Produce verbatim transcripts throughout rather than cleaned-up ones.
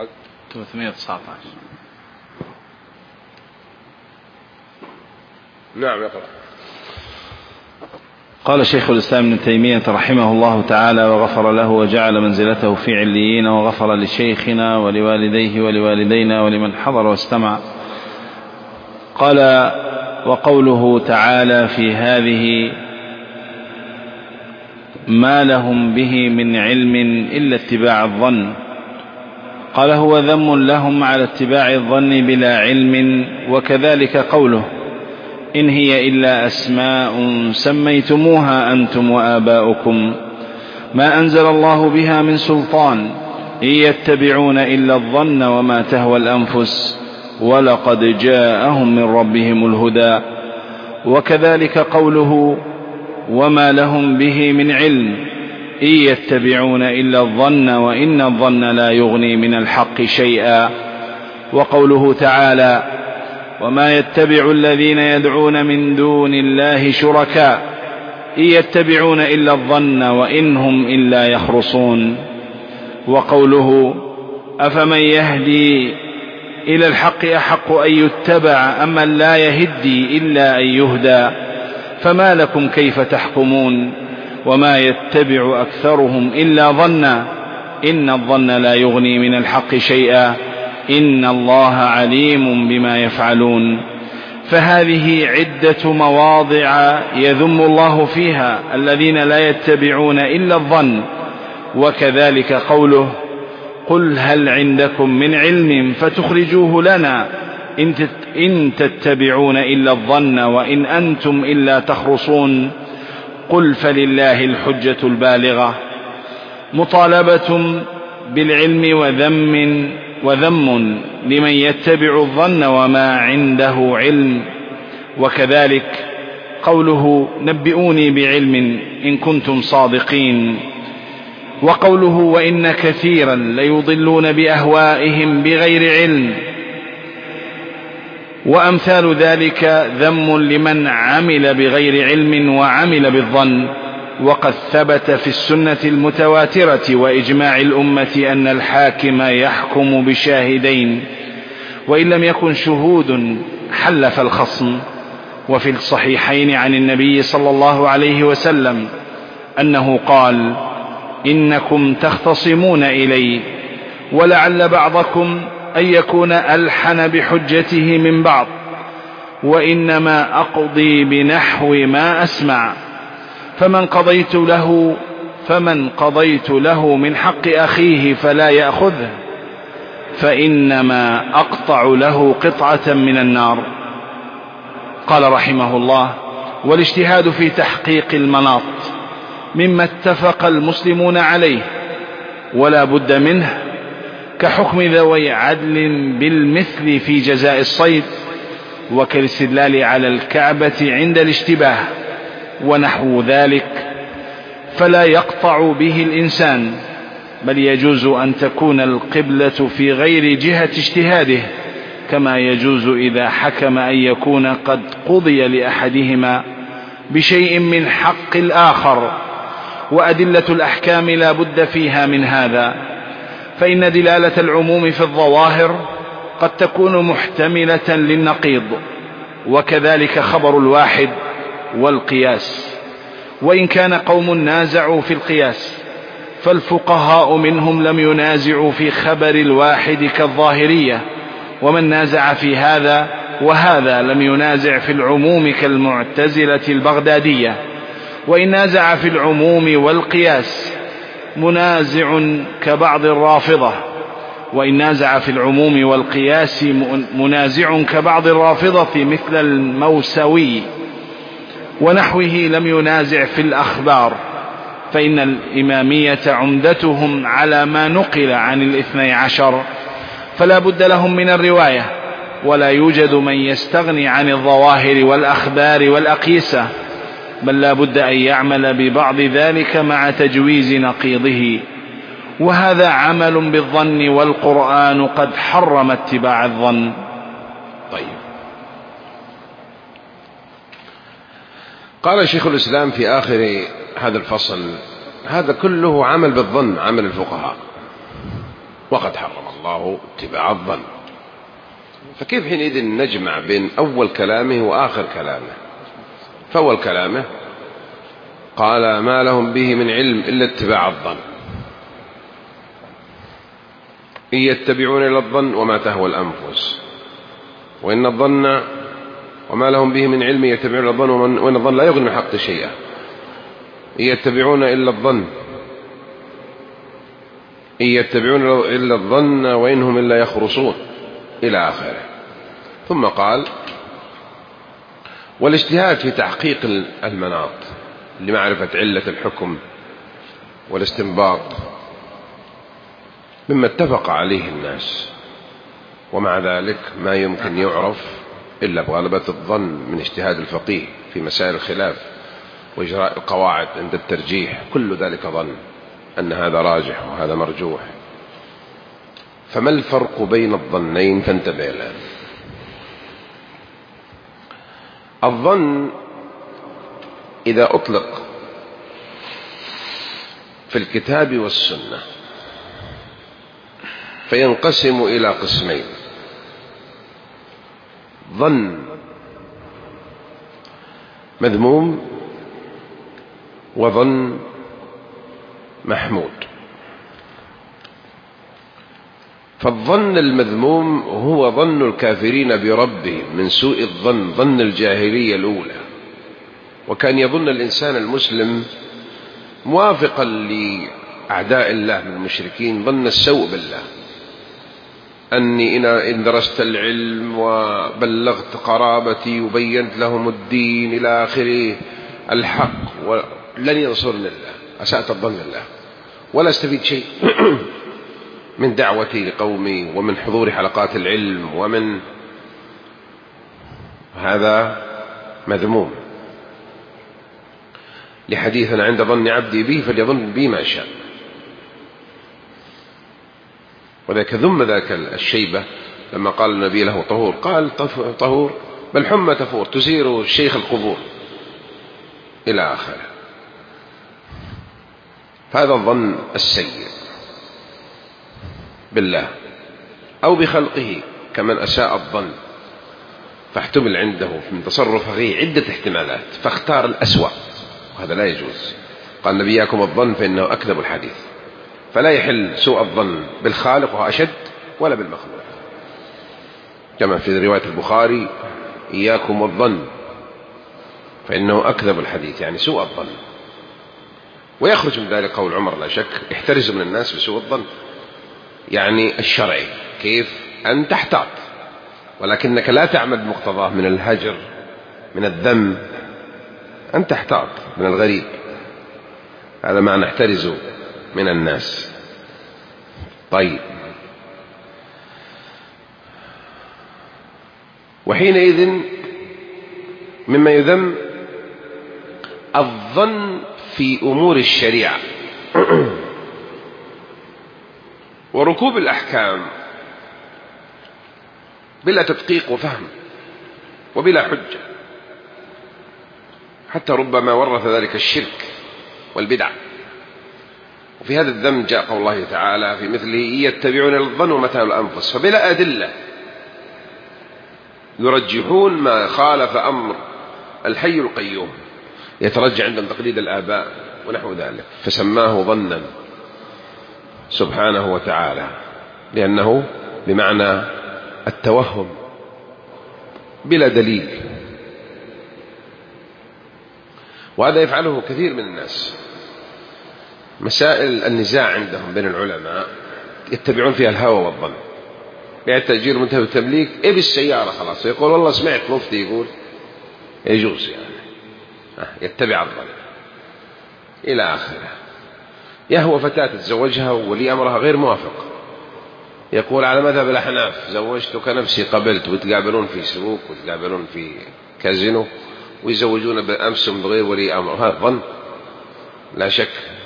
ثلاثمائة وتسعة عشر. نعم يقرأ. قال شيخ الإسلام ابن تيمية رحمه الله تعالى وغفر له وجعل منزلته في عليين، وغفر لشيخنا ولوالديه ولوالدينا ولمن حضر واستمع. قال: وقوله تعالى في هذه: ما لهم به من علم إلا اتباع الظن. قال: هو ذم لهم على اتباع الظن بلا علم. وكذلك قوله: إن هي إلا أسماء سميتموها أنتم وآباؤكم ما أنزل الله بها من سلطان إن يتبعون إلا الظن وما تهوى الأنفس ولقد جاءهم من ربهم الهدى. وكذلك قوله: وما لهم به من علم إن يتبعون إلا الظن وإن الظن لا يغني من الحق شيئا. وقوله تعالى: وما يتبع الذين يدعون من دون الله شركاء إن يتبعون إلا الظن وإن هم إلا يخرصون. وقوله: أفمن يهدي إلى الحق أحق أن يتبع أمن لا يهدي إلا أن يهدى فما لكم كيف تحكمون. وما يتبع أكثرهم إلا ظنا إن الظن لا يغني من الحق شيئا إن الله عليم بما يفعلون. فهذه عدة مواضع يذم الله فيها الذين لا يتبعون إلا الظن. وكذلك قوله: قل هل عندكم من علم فتخرجوه لنا إن تتبعون إلا الظن وإن أنتم إلا تخرصون. قل فلله الحجة البالغة. مطالبة بالعلم وذم وذم لمن يتبع الظن وما عنده علم. وكذلك قوله: نبئوني بعلم إن كنتم صادقين. وقوله: وإن كثيرا ليضلون بأهوائهم بغير علم. وأمثال ذلك ذم لمن عمل بغير علم وعمل بالظن. وقد ثبت في السنة المتواترة وإجماع الأمة أن الحاكم يحكم بشاهدين وإن لم يكن شهود حلف الخصم. وفي الصحيحين عن النبي صلى الله عليه وسلم أنه قال: إنكم تختصمون إلي ولعل بعضكم أن يكون ألحن بحجته من بعض وإنما أقضي بنحو ما أسمع فمن قضيت له فمن قضيت له من حق أخيه فلا يأخذه فإنما أقطع له قطعة من النار. قال رحمه الله: والاجتهاد في تحقيق المناط مما اتفق المسلمون عليه ولا بد منه كحكم ذوي عدل بالمثل في جزاء الصيد وكالاستدلال على الكعبة عند الاشتباه ونحو ذلك، فلا يقطع به الإنسان، بل يجوز أن تكون القبلة في غير جهة اجتهاده، كما يجوز إذا حكم أن يكون قد قضي لأحدهما بشيء من حق الآخر. وأدلة الأحكام لا بد فيها من هذا، فإن دلالة العموم في الظواهر قد تكون محتملة للنقيض، وكذلك خبر الواحد والقياس. وإن كان قوم نازعوا في القياس فالفقهاء منهم لم ينازعوا في خبر الواحد كالظاهرية، ومن نازع في هذا وهذا لم ينازع في العموم كالمعتزلة البغدادية. وإن نازع في العموم والقياس منازع كبعض الرافضة وإن نازع في العموم والقياس منازع كبعض الرافضة مثل الموسوي ونحوه لم ينازع في الأخبار، فإن الإمامية عمدتهم على ما نقل عن الاثني عشر، فلا بد لهم من الرواية، ولا يوجد من يستغني عن الظواهر والأخبار والأقيسة، بل لا بد أن يعمل ببعض ذلك مع تجويز نقيضه، وهذا عمل بالظن، والقرآن قد حرم اتباع الظن. طيب، قال شيخ الإسلام في آخر هذا الفصل: هذا كله عمل بالظن، عمل الفقهاء، وقد حرم الله اتباع الظن. فكيف حينئذ نجمع بين أول كلامه وآخر كلامه؟ فأول كلامه قال ما لهم به من علم إلا اتباع الظن، إن يتبعون إلا الظن وما تهوى الأنفس، وإن الظن وما لهم به من علم يتبعون إلا الظن وإن الظن لا يغني من حق شيئا، إن يتبعون إلا الظن إن يتبعون إلا الظن وإنهم إلا يخرصون إلى آخره. ثم قال والاجتهاد في تحقيق المناط لمعرفة علة الحكم والاستنباط مما اتفق عليه الناس، ومع ذلك ما يمكن يعرف إلا بغلبة الظن من اجتهاد الفقيه في مسائل الخلاف وإجراء القواعد عند الترجيح، كل ذلك ظن أن هذا راجح وهذا مرجوح. فما الفرق بين الظنين؟ فانتبه الآن. الظن إذا أطلق في الكتاب والسنة فينقسم إلى قسمين: ظن مذموم وظن محمود. فالظن المذموم هو ظن الكافرين بربهم من سوء الظن، ظن الجاهلية الأولى، وكان يظن الإنسان المسلم موافقا لأعداء الله من المشركين ظن السوء بالله، أني إن درست العلم وبلغت قرابتي وبينت لهم الدين إلى آخره الحق ولن ينصرني الله، أسأت الظن الله ولا استفيد شيء من دعوتي لقومي ومن حضور حلقات العلم، ومن هذا مذموم لحديثنا عند ظن عبدي بي فليظن بي ما شاء. وذاك ذم ذاك الشيبة لما قال النبي له طهور، قال طهور بل حمى تفور تزير الشيخ القبور إلى آخره. هذا الظن السيء بالله أو بخلقه، كمن أساء الظن فاحتمل عنده من تصرفه عدة احتمالات فاختار الأسوأ، وهذا لا يجوز. قال النبي إياكم الظن فإنه أكذب الحديث، فلا يحل سوء الظن بالخالق وهو أشد ولا بالمخلوق، كما في رواية البخاري إياكم الظن فإنه أكذب الحديث، يعني سوء الظن. ويخرج من ذلك قول عمر لا شك احترزوا من الناس بسوء الظن، يعني الشرعي، كيف أن تحتاط ولكنك لا تعمل بمقتضاه من الهجر من الذم، أن تحتاط من الغريب. هذا معنى احترزوا من الناس. طيب، وحينئذ مما يذم الظن في أمور الشريعة وركوب الأحكام بلا تدقيق وفهم وبلا حجة، حتى ربما ورث ذلك الشرك والبدع. وفي هذا الذم جاء قول الله تعالى في مثله يتبعون الظن وما تهوى الأنفس، فبلا أدلة يرجحون ما خالف أمر الحي القيوم، يترجع عندهم تقليد الآباء ونحو ذلك، فسماه ظنا سبحانه وتعالى، لأنه بمعنى التوهم بلا دليل. وهذا يفعله كثير من الناس. مسائل النزاع عندهم بين العلماء يتبعون فيها الهوى والظن، بيع التأجير منتهى التمليك إيه بالسيارة خلاص، يقول والله سمعت مفتي يقول يجوز، يعني يتبع الظن إلى آخره. يهوى فتاة تزوجها ولي أمرها غير موافق، يقول على مذهب الأحناف زوجتك نفسي قبلت، ويتقابلون في سوق ويتقابلون في كازينو ويزوجون بأمسهم بغير ولي أمر. هذا ظن لا شك.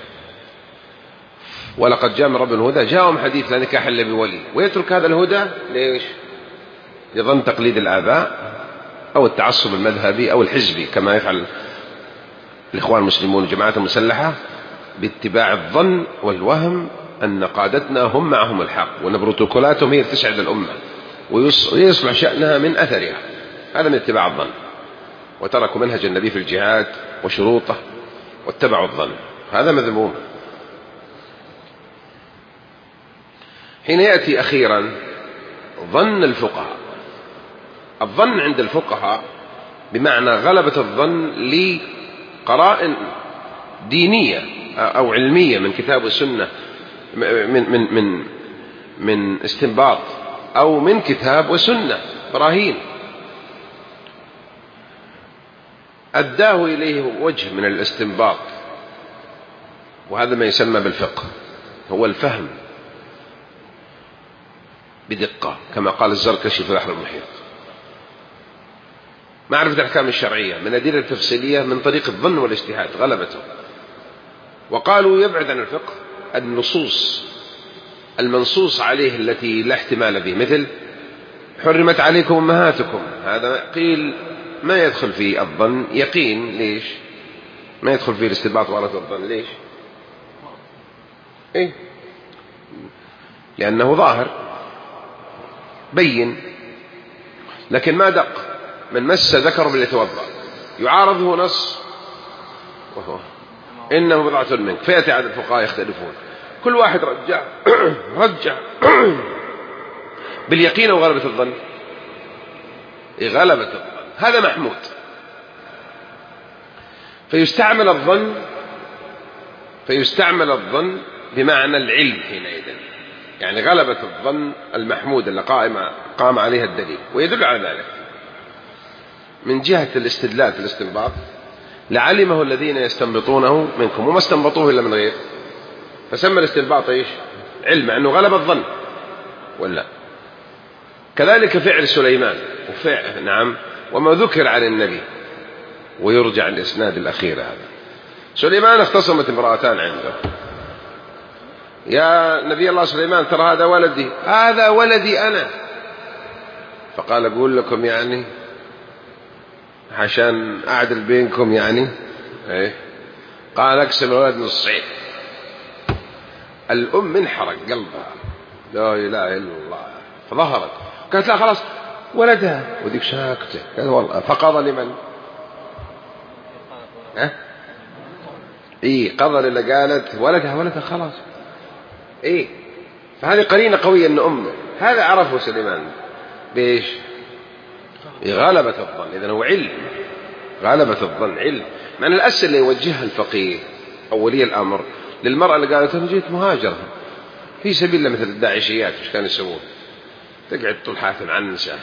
ولقد جاء من رب الهدى جاءهم حديث لا نكاح إلا بولي، ويترك هذا الهدى ليش؟ يظن تقليد الآباء أو التعصب المذهبي أو الحزبي، كما يفعل الإخوان المسلمون والجماعات المسلحة باتباع الظن والوهم أن قادتنا هم معهم الحق، وأن بروتوكولاتهم هي تسعد الأمة ويصلح شأنها من أثرها. هذا من اتباع الظن، وتركوا منهج النبي في الجهاد وشروطه واتبعوا الظن، هذا مذموم. حين يأتي أخيرا ظن الفقهاء. الظن عند الفقهاء بمعنى غلبة الظن لقرائن دينية أو علمية من كتاب والسنة، من من من من استنباط أو من كتاب وسنة براهين أداه إليه وجه من الاستنباط، وهذا ما يسمى بالفقه، هو الفهم بدقة كما قال الزركشي في البحر المحيط. معرفة الأحكام الشرعية من أدلة تفصيلية من طريق الظن والاجتهاد غلبته. وقالوا يبعد عن الفقه النصوص المنصوص عليه التي لا احتمال به، مثل حرمت عليكم أمهاتكم، هذا قيل ما يدخل فيه الظن يقين. ليش ما يدخل فيه الاستنباط ورث الظن؟ ليش؟ إيه؟ لأنه ظاهر بين، لكن ما دق. من مس ذكر فليتوضأ يعارضه نص وهو إنه بضعة منك، فيأتي عدد الفقهاء يختلفون، كل واحد رجع رجع باليقين أو غلبة الظن؟ غلبة الظن، هذا محمود. فيستعمل الظن فيستعمل الظن بمعنى العلم حينئذ، يعني غلبة الظن المحمود اللي قائم قام عليها الدليل. ويدل على ذلك من جهة الاستدلال في الاستنباط، لعلمه الذين يستنبطونه منكم وما استنبطوه إلا من غير، فسمى الاستنباط إيش؟ علم، أنه غلب الظن ولا. كذلك فعل سليمان وفعل نعم وما ذكر عن النبي، ويرجع الإسناد الأخير هذا. سليمان اختصمت امرأتان عنده، يا نبي الله سليمان ترى هذا ولدي، هذا ولدي أنا. فقال أقول لكم يعني عشان أعدل بينكم يعني إيه؟ قال أقسم الولد نصين. الأم انحرق قلبها، لا إله إلا الله، فظهرت قالت لا خلاص ولدها، وديك شاكته. قال والله. فقضى لمن؟ ها؟ إيه قضى اللي قالت ولدها ولدها خلاص. إيه فهذه قرينة قوية أن أمه. هذا عرفه سليمان بإيش؟ غلبة الظن. إذن هو علم، غلبة الظن علم. معنى الأسئلة اللي يوجهها الفقيه أو ولي الأمر للمرأة اللي قالت أنا جيت مهاجرة في سبيل الله، مثل الداعشيات إيش كانوا يسوون؟ تقعد طول حياتها عنسة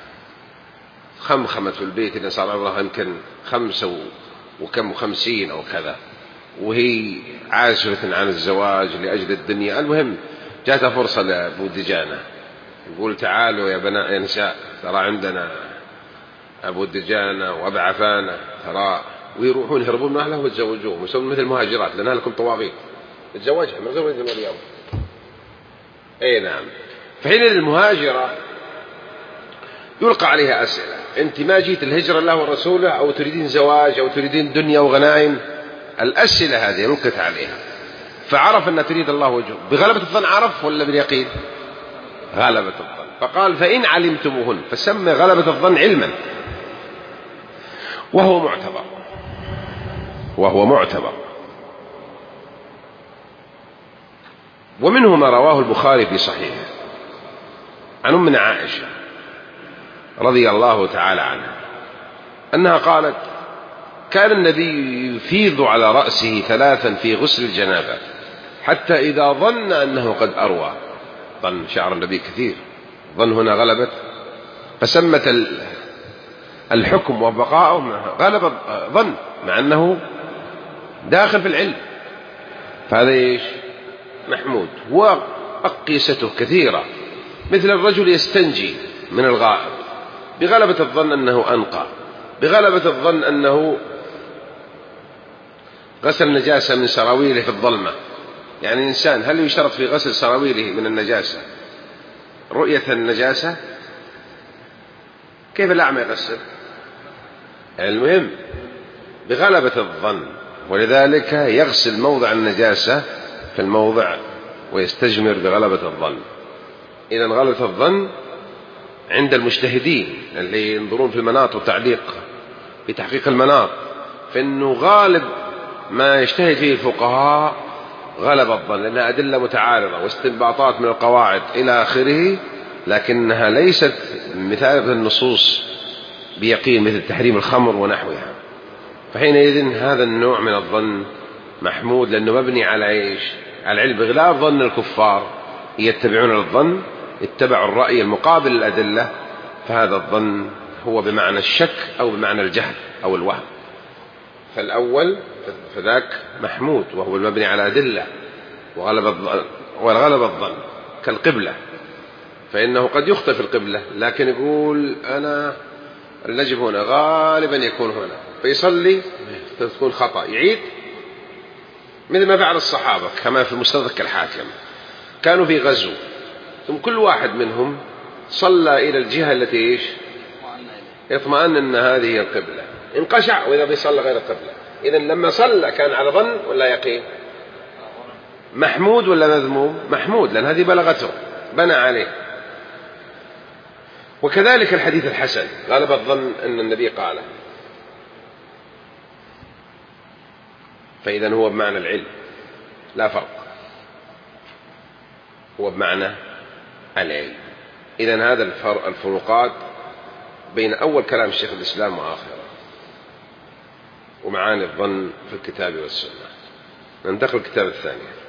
خمخمت في البيت إذا صار عمرها يمكن خمسة وكم وخمسين أو كذا، وهي عازلة عن الزواج لأجل الدنيا. المهم جاءتها فرصة لأبو دجانة، يقول تعالوا يا بنات يا نساء ترى عندنا أبو دجانة وأبا عفانة ترى، ويروحون يهربون من أهله ويتزوجوهم ويسوون مثل المهاجرات، لأن أهلكم طواغيت، يتزوجها ما زوجها من اليوم. أي نعم. فحين المهاجرة يلقى عليها أسئلة، أنت ما جيت الهجرة الله ورسوله أو تريدين زواج أو تريدين دنيا وغنائم؟ الأسئلة هذه ملقت عليها، فعرف أن تريد الله وجهه. بغلبة الظن عرف ولا باليقين؟ غلبة الظن. فقال فإن علمتموهن، فسمى غلبة الظن علما، وهو معتبر وهو معتبر ومنه ما رواه البخاري في صحيحه عن أمنا عائشة رضي الله تعالى عنها أنها قالت كان النبي يفيض على رأسه ثلاثا في غسل الجنابة حتى إذا ظن أنه قد أروى. ظن شعر النبي كثير، ظن هنا غلبت، فسمت الحكم وبقاؤه غلب ظن، مع أنه داخل في العلم، فهذا إيش؟ محمود. وأقيسته كثيرة، مثل الرجل يستنجي من الغائط بغلبة الظن أنه أنقى، بغلبة الظن أنه غسل نجاسة من سراويله في الظلمة. يعني الإنسان هل يشترط في غسل سراويله من النجاسة رؤية النجاسة؟ كيف الأعمى يغسل؟ يعني المهم بغلبة الظن، ولذلك يغسل موضع النجاسة في الموضع ويستجمر بغلبة الظن. إذا غلبة الظن عند المجتهدين اللي ينظرون في المناط والتعليق في تحقيق المناط، فإنه غالب ما يجتهد فيه الفقهاء غلب الظن، لأنها أدلة متعارضة واستنباطات من القواعد إلى آخره، لكنها ليست مثابة النصوص بيقين مثل تحريم الخمر ونحوها. فحينئذ هذا النوع من الظن محمود، لأنه مبني على إيش؟ على العلم، بغلاف ظن الكفار يتبعون الظن، اتبعوا الرأي المقابل للأدلة، فهذا الظن هو بمعنى الشك أو بمعنى الجهل أو الوهم. فالأول فذاك محمود وهو المبني على أدلة وغلب الظن، وغلب الظن كالقبلة، فإنه قد يخطئ في القبلة لكن يقول أنا النجم هنا غالبا يكون هنا، فيصلي تكون خطأ، يعيد مثل ما فعل الصحابة كما في مستدرك الحاكم، كانوا في غزو ثم كل واحد منهم صلى إلى الجهة التي إيش يطمئن أن هذه هي القبلة، انقشع وإذا بيصلى غير القبلة. إذن لما صلى كان على ظن ولا يقين؟ محمود ولا مذموم؟ محمود، لأن هذه بلغته بنى عليه. وكذلك الحديث الحسن غالب الظن أن النبي قاله، فإذا هو بمعنى العلم لا فرق، هو بمعنى العلم. إذن هذا الفروقات بين أول كلام الشيخ الإسلام وآخره ومعاني الظن في الكتاب والسنة. ننتقل الكتاب الثاني.